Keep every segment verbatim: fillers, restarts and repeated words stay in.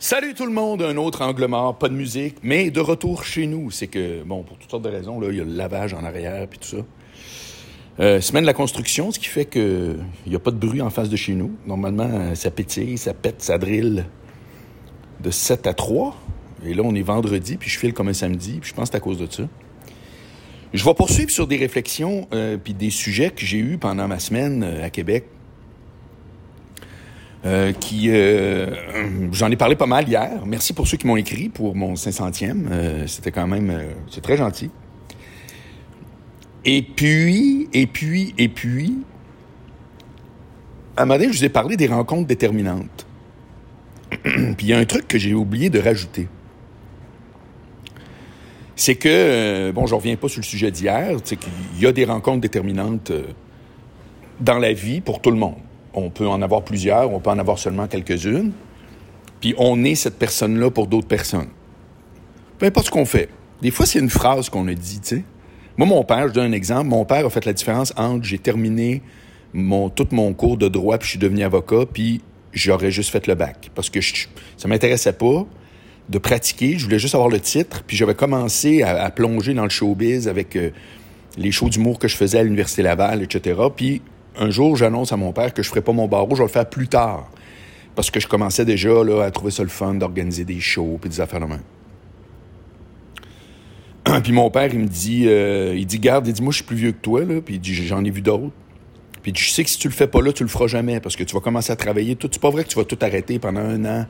Salut tout le monde, un autre angle mort, pas de musique, mais de retour chez nous. C'est que, bon, pour toutes sortes de raisons, là, il y a le lavage en arrière puis tout ça. Euh, semaine de la construction, ce qui fait que il n'y a pas de bruit en face de chez nous. Normalement, ça pétille, ça pète, ça drille de sept à trois. Et là, on est vendredi, puis je file comme un samedi, puis je pense que c'est à cause de ça. Je vais poursuivre sur des réflexions euh, puis des sujets que j'ai eus pendant ma semaine euh, à Québec. Euh, qui euh, j'en ai parlé pas mal hier. Merci pour ceux qui m'ont écrit pour mon cinq centième. Euh, c'était quand même... Euh, c'est très gentil. Et puis, et puis, et puis... À un moment donné, je vous ai parlé des rencontres déterminantes. Puis il y a un truc que j'ai oublié de rajouter. C'est que... Euh, bon, je reviens pas sur le sujet d'hier. C'est qu'il y a des rencontres déterminantes euh, dans la vie pour tout le monde. On peut en avoir plusieurs, on peut en avoir seulement quelques-unes. Puis on est cette personne-là pour d'autres personnes. Peu importe ce qu'on fait. Des fois, c'est une phrase qu'on a dit, tu sais. Moi, mon père, je donne un exemple, mon père a fait la différence entre j'ai terminé mon, tout mon cours de droit puis je suis devenu avocat, puis j'aurais juste fait le bac. Parce que je, ça m'intéressait pas de pratiquer, je voulais juste avoir le titre, puis j'avais commencé à, à plonger dans le showbiz avec euh, les shows d'humour que je faisais à l'Université Laval, et cetera. Puis un jour, j'annonce à mon père que je ne ferai pas mon barreau, je vais le faire plus tard. Parce que je commençais déjà là, à trouver ça le fun d'organiser des shows puis des affaires de même. Puis mon père, il me dit, euh, il dit, garde, il dit, moi, je suis plus vieux que toi, là. Puis il dit, j'en ai vu d'autres. Puis il dit, je sais que si tu le fais pas là, tu le feras jamais parce que tu vas commencer à travailler tout. C'est pas vrai que tu vas tout arrêter pendant un an.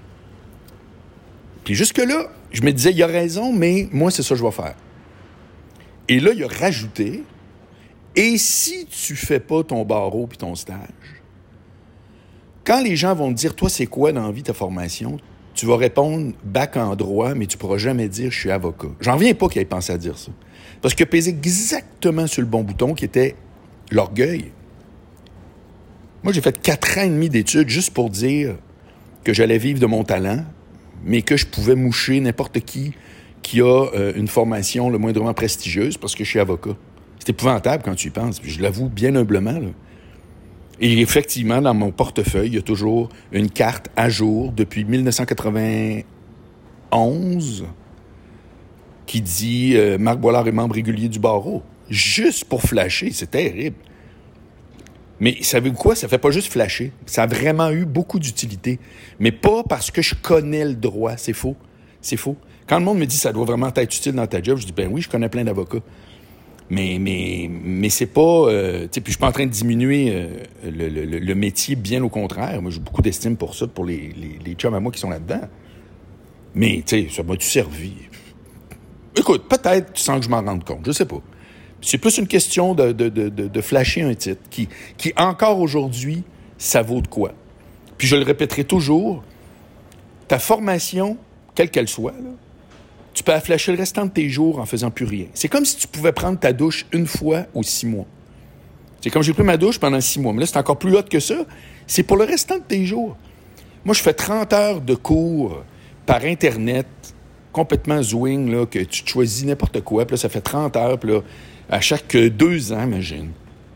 Puis jusque-là, je me disais, il a raison, mais moi, c'est ça que je vais faire. Et là, il a rajouté... Et si tu fais pas ton barreau puis ton stage, quand les gens vont te dire, toi, c'est quoi dans la vie ta formation, tu vas répondre bac en droit, mais tu pourras jamais dire je suis avocat. J'en reviens pas qu'il ait pensé à dire ça. Parce qu'il a pesé exactement sur le bon bouton qui était l'orgueil. Moi, j'ai fait quatre ans et demi d'études juste pour dire que j'allais vivre de mon talent, mais que je pouvais moucher n'importe qui qui a euh, une formation le moindrement prestigieuse parce que je suis avocat. C'est épouvantable quand tu y penses. Je l'avoue bien humblement. Là. Et effectivement, dans mon portefeuille, il y a toujours une carte à jour depuis dix-neuf cent quatre-vingt-onze qui dit euh, « Marc Boilard est membre régulier du barreau ». Juste pour flasher, c'est terrible. Mais savez-vous quoi? Ça fait pas juste flasher. Ça a vraiment eu beaucoup d'utilité. Mais pas parce que je connais le droit. C'est faux. C'est faux. Quand le monde me dit « ça doit vraiment être utile dans ta job », je dis « ben oui, je connais plein d'avocats ». Mais, mais, mais c'est pas... Euh, tu sais, puis je suis pas en train de diminuer euh, le, le, le métier, bien au contraire. Moi, j'ai beaucoup d'estime pour ça, pour les, les, les chums à moi qui sont là-dedans. Mais, tu sais, ça m'a-tu servi? Écoute, peut-être tu sens que je m'en rende compte, je sais pas. C'est plus une question de, de, de, de, de flasher un titre qui, qui, encore aujourd'hui, ça vaut de quoi. Puis je le répéterai toujours, ta formation, quelle qu'elle soit, là, tu peux flasher le restant de tes jours en faisant plus rien. C'est comme si tu pouvais prendre ta douche une fois aux six mois. C'est comme j'ai pris ma douche pendant six mois. Mais là, c'est encore plus hot que ça. C'est pour le restant de tes jours. Moi, je fais trente heures de cours par Internet, complètement zwing, là, que tu te choisis n'importe quoi. Puis là, ça fait trente heures, puis là, à chaque deux ans, imagine.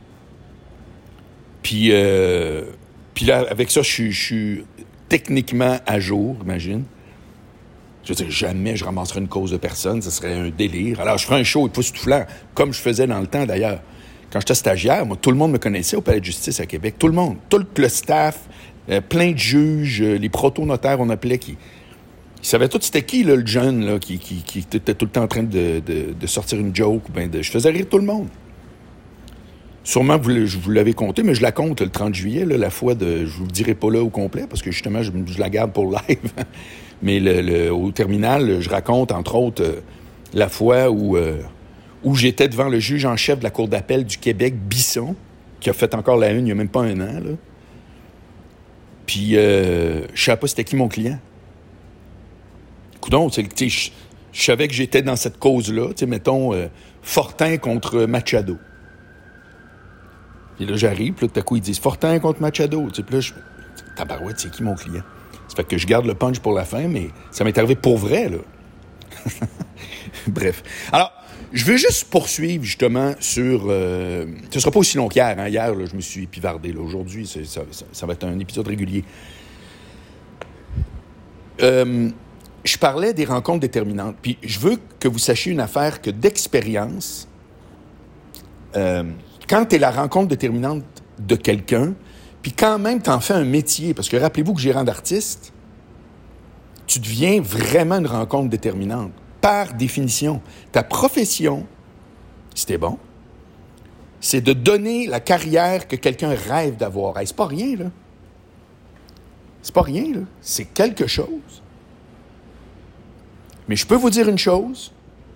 Puis, euh, puis là, avec ça, je suis, je suis techniquement à jour, imagine. Je veux dire, jamais je ramasserais une cause de personne, ce serait un délire. Alors, je ferais un show époustouflant, comme je faisais dans le temps, d'ailleurs. Quand j'étais stagiaire, moi, tout le monde me connaissait au Palais de justice à Québec. Tout le monde. Tout le staff, euh, plein de juges, euh, les proto-notaires, on appelait, qui... Ils savaient tout c'était qui, là, le jeune, là, qui, qui, qui était tout le temps en train de, de, de sortir une joke. Ben de... Je faisais rire tout le monde. Sûrement, vous, je vous l'avez compté, mais je la compte le trente juillet, là, la fois de... Je vous le dirai pas là au complet, parce que justement, je, je la garde pour live. Mais le, le, au terminal, je raconte, entre autres, euh, la fois où, euh, où j'étais devant le juge en chef de la Cour d'appel du Québec, Bisson, qui a fait encore la une il n'y a même pas un an. Là. Puis, euh, je ne savais pas c'était qui mon client. Coudonc, tu sais, je, je savais que j'étais dans cette cause-là, tu sais, mettons, euh, Fortin contre Machado. Puis là, j'arrive, puis là, tout à coup, ils disent Fortin contre Machado. Tu sais, puis là, je tabarouette, c'est qui mon client? Ça fait que je garde le punch pour la fin, mais ça m'est arrivé pour vrai, là. Bref. Alors, je veux juste poursuivre, justement, sur... Euh, ce sera pas aussi long qu'hier. Hein? Hier, là, je me suis pivardé. Là. Aujourd'hui, c'est, ça, ça, ça va être un épisode régulier. euh, je parlais des rencontres déterminantes. Puis je veux que vous sachiez une affaire que d'expérience, euh, quand tu es la rencontre déterminante de quelqu'un, puis quand même tu en fais un métier, parce que rappelez-vous que gérant d'artiste, tu deviens vraiment une rencontre déterminante. Par définition, ta profession, si t'es bon, c'est de donner la carrière que quelqu'un rêve d'avoir. Hey, c'est pas rien, là. C'est pas rien, là. C'est quelque chose. Mais je peux vous dire une chose.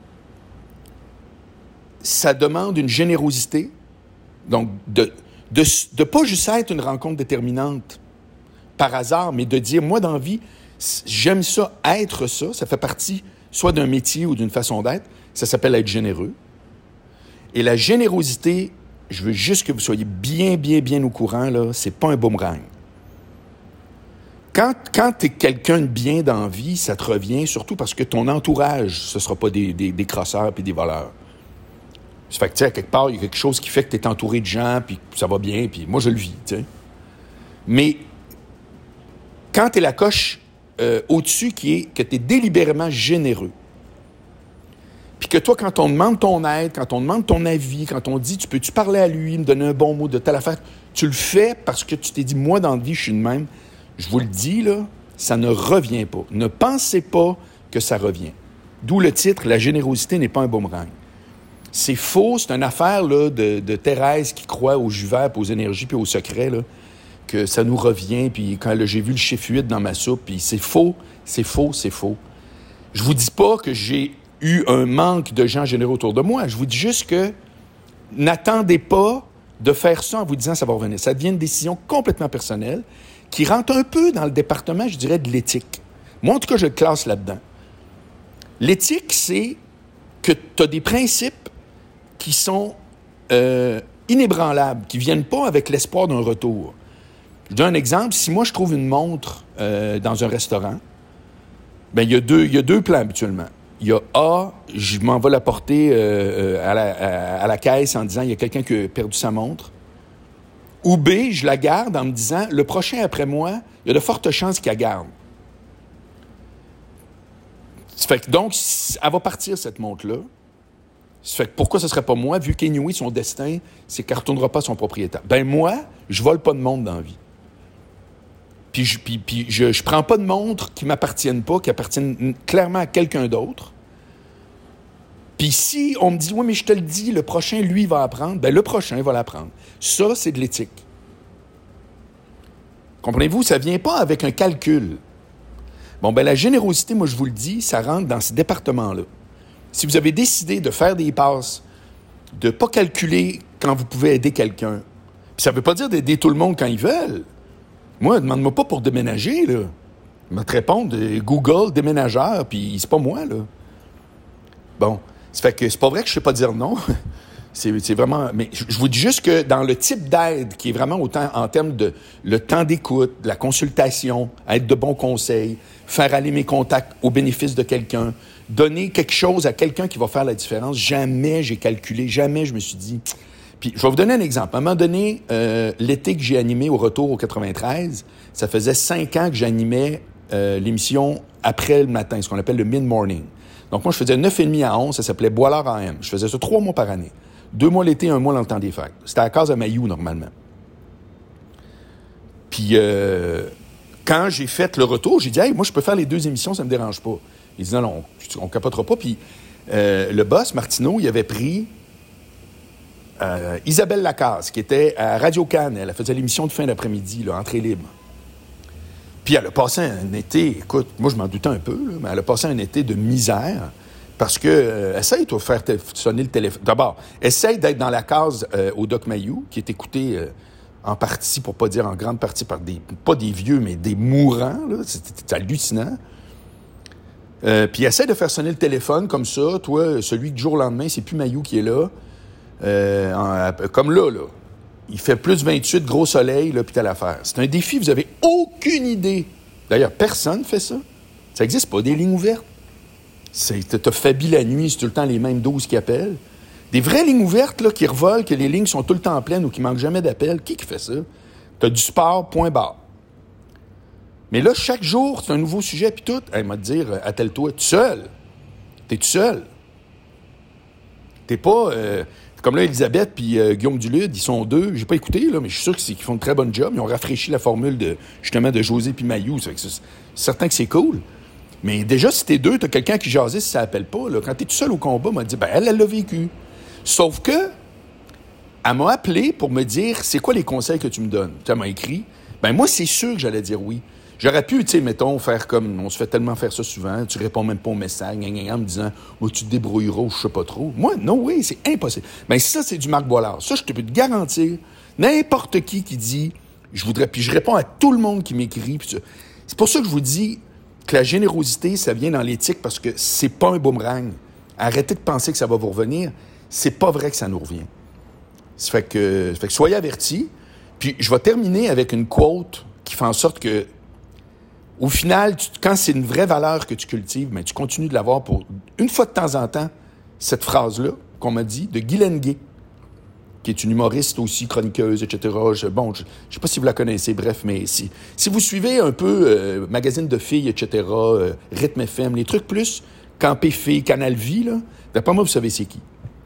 Ça demande une générosité. Donc, de de, de pas juste être une rencontre déterminante par hasard, mais de dire, moi, dans la vie, j'aime ça, être ça. Ça fait partie soit d'un métier ou d'une façon d'être. Ça s'appelle être généreux. Et la générosité, je veux juste que vous soyez bien, bien, bien au courant, là, c'est pas un boomerang. Quand, quand tu es quelqu'un de bien dans la vie, ça te revient, surtout parce que ton entourage, ce ne sera pas des, des, des crosseurs et des voleurs. Ça fait que, tu sais, à quelque part, il y a quelque chose qui fait que tu es entouré de gens, puis ça va bien, puis moi, je le vis, tu sais. Mais quand tu es la coche euh, au-dessus, qui est que tu es délibérément généreux, puis que toi, quand on demande ton aide, quand on demande ton avis, quand on dit « tu peux-tu parler à lui, me donner un bon mot de telle affaire », tu le fais parce que tu t'es dit « moi, dans la vie, je suis de même ». Je vous le dis, là, ça ne revient pas. Ne pensez pas que ça revient. D'où le titre « La générosité n'est pas un boomerang ». C'est faux, c'est une affaire là, de, de Thérèse qui croit aux jus verts, aux énergies, puis aux secrets, là, que ça nous revient, puis quand là, j'ai vu le chiffre huit dans ma soupe, puis c'est faux, c'est faux, c'est faux. Je vous dis pas que j'ai eu un manque de gens généreux autour de moi. Je vous dis juste que n'attendez pas de faire ça en vous disant ça va revenir. Ça devient une décision complètement personnelle qui rentre un peu dans le département, je dirais, de l'éthique. Moi, en tout cas, je le classe là-dedans. L'éthique, c'est que tu as des principes qui sont euh, inébranlables, qui ne viennent pas avec l'espoir d'un retour. Je donne un exemple. Si moi, je trouve une montre euh, dans un restaurant, bien, il y a deux, il y a deux plans habituellement. Il y a A, je m'en vais la porter euh, à, la, à, à la caisse en disant il y a quelqu'un qui a perdu sa montre. Ou B, je la garde en me disant le prochain après moi, il y a de fortes chances qu'il la garde. Ça fait que donc, elle va partir cette montre-là. Ça fait que pourquoi ce ne serait pas moi, vu qu'anyway, son destin, c'est qu'elle ne retournera pas à son propriétaire. Ben moi, je ne vole pas de montre dans la vie. Puis je puis, puis je, je prends pas de montres qui ne m'appartiennent pas, qui appartiennent clairement à quelqu'un d'autre. Puis si on me dit « oui, mais je te le dis, le prochain, lui, va apprendre », bien le prochain va l'apprendre. Ça, c'est de l'éthique. Comprenez-vous? Ça ne vient pas avec un calcul. Bon, bien la générosité, moi, je vous le dis, ça rentre dans ce département-là. Si vous avez décidé de faire des passes, de ne pas calculer quand vous pouvez aider quelqu'un, puis ça ne veut pas dire d'aider tout le monde quand ils veulent. Moi, demande-moi pas pour déménager, là. Ils vont te répondre Google déménageur, puis c'est pas moi, là. Bon, ça fait que c'est pas vrai que je sais pas dire non. c'est, c'est vraiment... Mais je vous dis juste que dans le type d'aide, qui est vraiment autant en termes de le temps d'écoute, de la consultation, être de bons conseils, faire aller mes contacts au bénéfice de quelqu'un, donner quelque chose à quelqu'un qui va faire la différence, jamais j'ai calculé, jamais je me suis dit... Puis, je vais vous donner un exemple. À un moment donné, euh, l'été que j'ai animé au retour au quatre-vingt-treize, ça faisait cinq ans que j'animais euh, l'émission après le matin, ce qu'on appelle le mid-morning. Donc, moi, je faisais neuf heures trente à onze, ça s'appelait Boilard A M. Je faisais ça trois mois par année. Deux mois l'été, un mois dans le temps des fêtes. C'était à Casa-Mayou, normalement. Puis, euh, quand j'ai fait le retour, j'ai dit « Hey, moi, je peux faire les deux émissions, ça me dérange pas. » Il dit « Non, non, on, on capotera pas. » Puis, euh, le boss, Martineau, il avait pris... Euh, Isabelle Lacasse, qui était à Radio-Can, elle faisait l'émission de fin d'après-midi, là, Entrée libre. Puis elle a passé un été, écoute, moi je m'en doutais un peu, là, mais elle a passé un été de misère parce que, euh, essaye, toi, de faire te- sonner le téléphone. D'abord, essaye d'être dans la case euh, au Doc Mayou, qui est écouté euh, en partie, pour pas dire en grande partie, par des, pas des vieux, mais des mourants, là, c'est, c'est hallucinant. Euh, puis essaye de faire sonner le téléphone comme ça, toi, celui que du jour au lendemain, c'est plus Mayou qui est là. Euh, en, comme là, là, il fait plus vingt-huit, gros soleil, là, puis telle affaire. C'est un défi, vous avez aucune idée. D'ailleurs, personne fait ça. Ça n'existe pas, des lignes ouvertes. C'est, t'as Fabi la nuit, c'est tout le temps les mêmes douze qui appellent. Des vraies lignes ouvertes, là, qui revolent, que les lignes sont tout le temps pleines ou qui manquent jamais d'appels. Qui qui fait ça? T'as du sport, point barre. Mais là, chaque jour, c'est un nouveau sujet, puis tout. Elle m'a dit, dire, attelle-toi, tu seul. T'es tout seul. T'es pas... Euh, comme là, Elisabeth puis euh, Guillaume Dulude, ils sont deux. J'ai pas écouté, là, mais je suis sûr qu'ils font un très bon job. Ils ont rafraîchi la formule, de justement, de José puis Mailloux. C'est, c'est certain que c'est cool. Mais déjà, si t'es deux, t'as quelqu'un qui jasait si ça appelle pas. Là. Quand t'es tout seul au combat, elle m'a dit, ben elle, elle l'a vécu. Sauf que, elle m'a appelé pour me dire, c'est quoi les conseils que tu me donnes? Elle m'a écrit. Ben moi, c'est sûr que j'allais dire oui. J'aurais pu, tu sais, mettons, faire comme... On se fait tellement faire ça souvent. Tu réponds même pas au message, gna, gna, gna, en me disant oh, « tu te débrouilleras » ou je sais pas trop. Moi, non, oui, c'est impossible. Mais ça, c'est du Marc Boilard. Ça, je te peux te garantir. N'importe qui qui dit « je voudrais... » Puis je réponds à tout le monde qui m'écrit. Puis c'est pour ça que je vous dis que la générosité, ça vient dans l'éthique parce que c'est pas un boomerang. Arrêtez de penser que ça va vous revenir. C'est pas vrai que ça nous revient. Ça fait que, ça fait que soyez avertis. Puis je vais terminer avec une quote qui fait en sorte que au final, tu, quand c'est une vraie valeur que tu cultives, mais tu continues de l'avoir pour, une fois de temps en temps, cette phrase-là qu'on m'a dit, de Guylaine Gay, qui est une humoriste aussi, chroniqueuse, et cetera. Je, bon, je ne sais pas si vous la connaissez, bref, mais si, si vous suivez un peu euh, magazine de filles, et cetera, euh, Rythme F M, les trucs plus, Campé Filles, Canal Vie, là, d'après moi, vous savez c'est qui.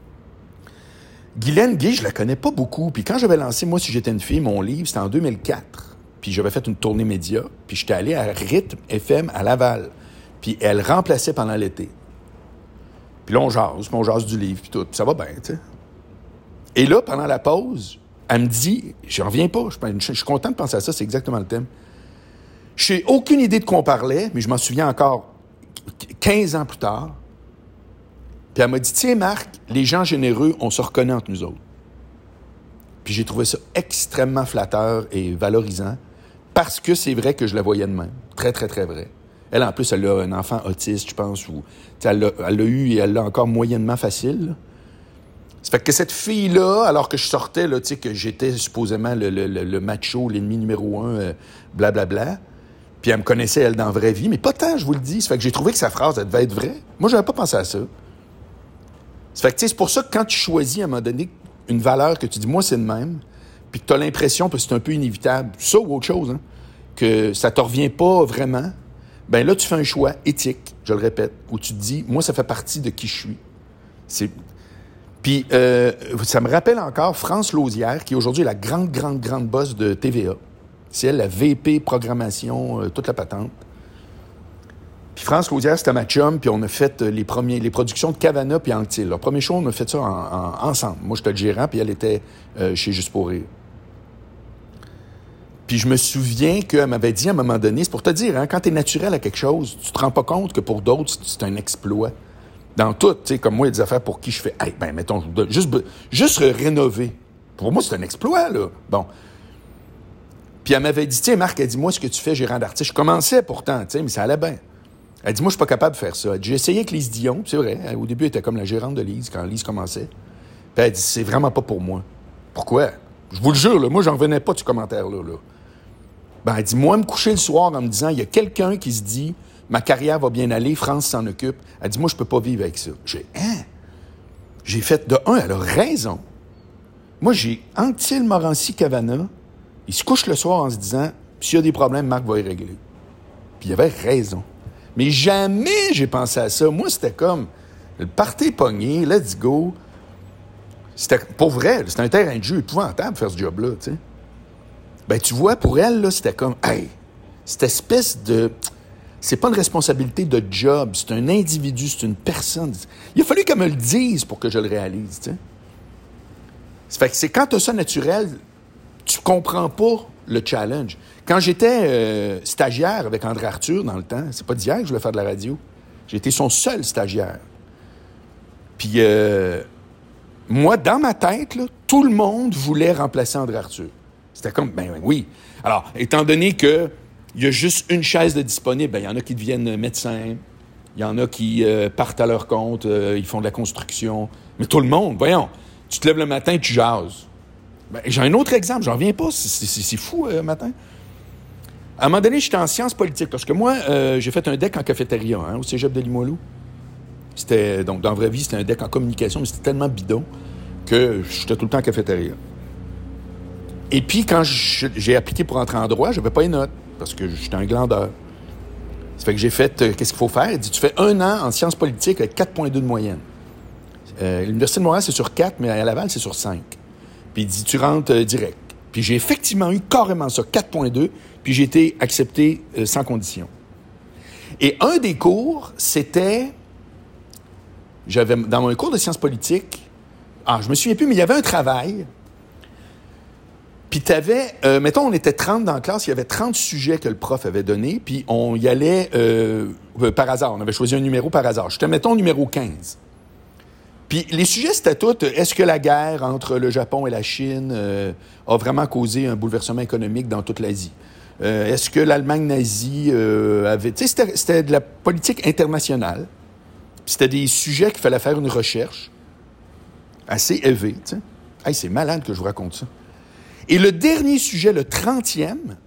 Guylaine Gay, je la connais pas beaucoup. Puis quand j'avais lancé, moi, Si j'étais une fille, mon livre, c'était en deux mille quatre. Puis j'avais fait une tournée média, puis j'étais allé à Rythme F M à Laval. Puis elle remplaçait pendant l'été. Puis là, on jase, puis on jase du livre, puis tout. Puis ça va bien, tu sais. Et là, pendant la pause, elle me dit, j'en reviens pas, je, je, je suis content de penser à ça, c'est exactement le thème. Je n'ai aucune idée de quoi on parlait, mais je m'en souviens encore quinze ans plus tard. Puis elle m'a dit, tiens Marc, les gens généreux, on se reconnaît entre nous autres. Puis j'ai trouvé ça extrêmement flatteur et valorisant parce que c'est vrai que je la voyais de même. Très, très, très vrai. Elle, en plus, elle a un enfant autiste, je pense, ou elle l'a, elle l'a eu et elle l'a encore moyennement facile. Là. Ça fait que cette fille-là, alors que je sortais, là, tu sais, que j'étais supposément le, le, le, le macho, l'ennemi numéro un, euh, blablabla, bla, bla, puis elle me connaissait, elle, dans la vraie vie, mais pas tant, je vous le dis. Ça fait que j'ai trouvé que sa phrase, elle devait être vraie. Moi, j'avais pas pensé à ça. Ça fait que, tu sais, c'est pour ça que quand tu choisis, à un moment donné, une valeur que tu dis, moi, c'est le même, puis que tu as l'impression, parce que c'est un peu inévitable, ça ou autre chose, hein, que ça te revient pas vraiment, ben là, tu fais un choix éthique, je le répète, où tu te dis, moi, ça fait partie de qui je suis. C'est... Puis, euh, ça me rappelle encore France Lausière, qui aujourd'hui est la grande, grande, grande boss de T V A. C'est elle, la V P programmation, euh, toute la patente. Puis France Lausière, c'était ma chum, puis on a fait les premiers, les productions de Cavana puis Anctil. Le premier show, on a fait ça en, en, ensemble. Moi, j'étais le gérant, puis elle était euh, chez Juste pour rire. Puis je me souviens qu'elle m'avait dit à un moment donné, c'est pour te dire, hein, quand t'es naturel à quelque chose, tu te rends pas compte que pour d'autres, c'est un exploit. Dans tout, tu sais, comme moi, il y a des affaires pour qui je fais, hey, ben, mettons, juste, juste rénover. Pour moi, c'est un exploit, là. Bon. Puis elle m'avait dit, tiens, Marc, elle dit, moi, ce que tu fais, gérant d'artiste, je commençais pourtant, tu sais, mais ça allait bien. Elle dit, moi, je suis pas capable de faire ça. Elle dit, j'ai essayé avec Lise Dion, c'est vrai. Elle, au début, elle était comme la gérante de Lise, quand Lise commençait. Puis elle dit, c'est vraiment pas pour moi. Pourquoi? Je vous le jure, là, moi, j'en revenais pas de ce commentaire-là. Là. Ben, elle dit, moi, me coucher le soir en me disant, il y a quelqu'un qui se dit, ma carrière va bien aller, France s'en occupe. Elle dit, moi, je peux pas vivre avec ça. J'ai, hein? J'ai fait, de un, elle a raison. Moi, j'ai Anctil, Morancy, Cavana. Il se couche le soir en se disant, s'il y a des problèmes, Marc va y régler. Puis il avait raison. Mais jamais j'ai pensé à ça. Moi, c'était comme, le party pogné, let's go. C'était, pour vrai, c'était un terrain de jeu épouvantable de faire ce job-là, tu sais. Ben, tu vois, pour elle, là, c'était comme, hey, cette espèce de... C'est pas une responsabilité de job, c'est un individu, c'est une personne. Il a fallu qu'elle me le dise pour que je le réalise, tu sais. Ça fait que c'est quand t'as ça naturel, tu comprends pas le challenge. Quand j'étais euh, stagiaire avec André Arthur dans le temps, c'est pas d'hier que je voulais faire de la radio. J'ai été son seul stagiaire. Puis euh, moi, dans ma tête, là, tout le monde voulait remplacer André Arthur. C'était comme, ben oui. Alors, étant donné que il y a juste une chaise de disponible, ben il y en a qui deviennent médecins, il y en a qui euh, partent à leur compte, euh, ils font de la construction. Mais tout le monde, voyons, tu te lèves le matin, tu jases. Ben, j'ai un autre exemple, j'en reviens pas, c'est, c'est, c'est fou, euh, matin. À un moment donné, j'étais en sciences politiques, parce que moi, euh, j'ai fait un deck en cafétéria, hein, au cégep de Limoilou. C'était, donc, dans la vraie vie, c'était un deck en communication, mais c'était tellement bidon que j'étais tout le temps en cafétéria. Et puis, quand j'ai appliqué pour entrer en droit, j'avais pas les notes. parce que j'étais un glandeur. Ça fait que j'ai fait, euh, qu'est-ce qu'il faut faire? Il dit, tu fais un an en sciences politiques avec quatre virgule deux de moyenne. Euh, L'Université de Montréal, c'est sur quatre, mais à Laval, c'est sur cinq. Puis il dit, tu rentres euh, direct. Puis j'ai effectivement eu carrément ça, quatre virgule deux, puis j'ai été accepté euh, sans condition. Et un des cours, c'était... J'avais, dans mon cours de sciences politiques, ah, je me souviens plus, mais il y avait un travail. Puis tu avais, euh, mettons, on était trente dans la classe, il y avait trente sujets que le prof avait donnés, puis on y allait euh, euh, par hasard. On avait choisi un numéro par hasard. J'étais, mettons, numéro quinze. Puis les sujets, c'était tout, est-ce que la guerre entre le Japon et la Chine euh, a vraiment causé un bouleversement économique dans toute l'Asie? Euh, est-ce que l'Allemagne nazie euh, avait... Tu sais, c'était, c'était de la politique internationale. Puis c'était des sujets qu'il fallait faire une recherche assez élevée, tu sais. Hey, c'est malade que je vous raconte ça. Et le dernier sujet, le trentième,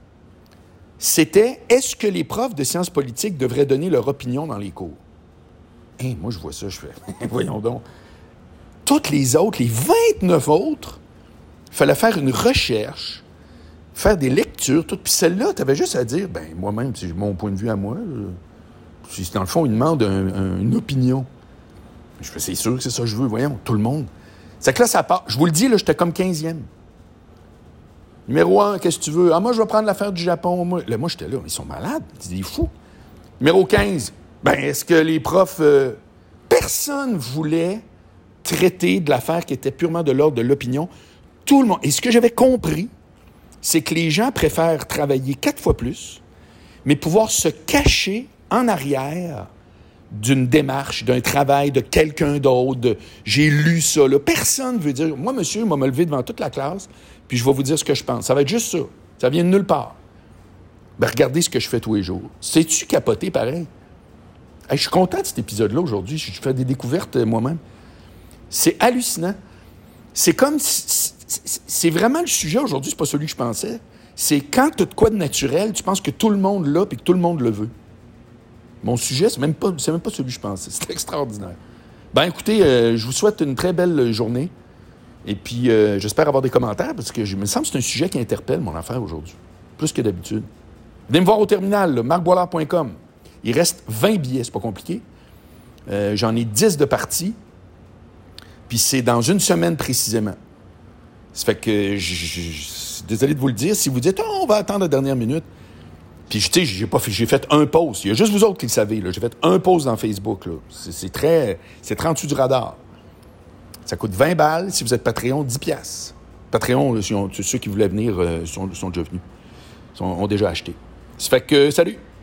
c'était « Est-ce que les profs de sciences politiques devraient donner leur opinion dans les cours? » Hey, moi, je vois ça, je fais « Voyons donc. » Toutes les autres, les vingt-neuf autres, il fallait faire une recherche, faire des lectures, tout. Puis celle-là, tu avais juste à dire « Ben, moi-même, c'est mon point de vue à moi. Je... Dans le fond, ils demandent un, un, une opinion. » Je fais « C'est sûr que c'est ça que je veux, voyons, tout le monde. » C'est que là, ça part. Je vous le dis, là, j'étais comme quinzième. Numéro un, qu'est-ce que tu veux? Ah, moi, je vais prendre l'affaire du Japon. Moi, là, moi j'étais là. Ils sont malades. C'est des fous. Numéro quinze, ben, est-ce que les profs... Euh, personne voulait traiter de l'affaire qui était purement de l'ordre de l'opinion. Tout le monde. Et ce que j'avais compris, c'est que les gens préfèrent travailler quatre fois plus, mais pouvoir se cacher en arrière d'une démarche, d'un travail de quelqu'un d'autre, de « j'ai lu ça ». Là. Personne ne veut dire « Moi, monsieur, moi, me lever devant toute la classe, puis je vais vous dire ce que je pense. » Ça va être juste ça. Ça vient de nulle part. Ben, regardez ce que je fais tous les jours. Sais-tu capoter pareil? Hey, je suis content de cet épisode-là aujourd'hui. Je fais des découvertes euh, moi-même. C'est hallucinant. C'est comme... C'est vraiment le sujet aujourd'hui, c'est pas celui que je pensais. C'est quand tu as de quoi de naturel, tu penses que tout le monde l'a puis que tout le monde le veut. Mon sujet, c'est même pas, c'est même pas celui que je pensais. C'est extraordinaire. Ben écoutez, euh, je vous souhaite une très belle journée. Et puis, euh, j'espère avoir des commentaires parce que je, il me semble que c'est un sujet qui interpelle mon affaire aujourd'hui. Plus que d'habitude. Venez me voir au terminal, marc boilard point com. Il reste vingt billets, c'est pas compliqué. Euh, j'en ai dix de partis. Puis c'est dans une semaine précisément. Ça fait que, je, je, je, désolé de vous le dire, si vous dites oh, « on va attendre la dernière minute », puis tu sais, j'ai pas fait, j'ai fait un post. Il y a juste vous autres qui le savez, là. J'ai fait un post dans Facebook, là. C'est, c'est très, c'est très en dessous du radar. Ça coûte vingt balles. Si vous êtes Patreon, dix piastres. Patreon, ceux qui voulaient venir euh, sont, sont déjà venus. Sont, ont déjà acheté. Ça fait que, salut!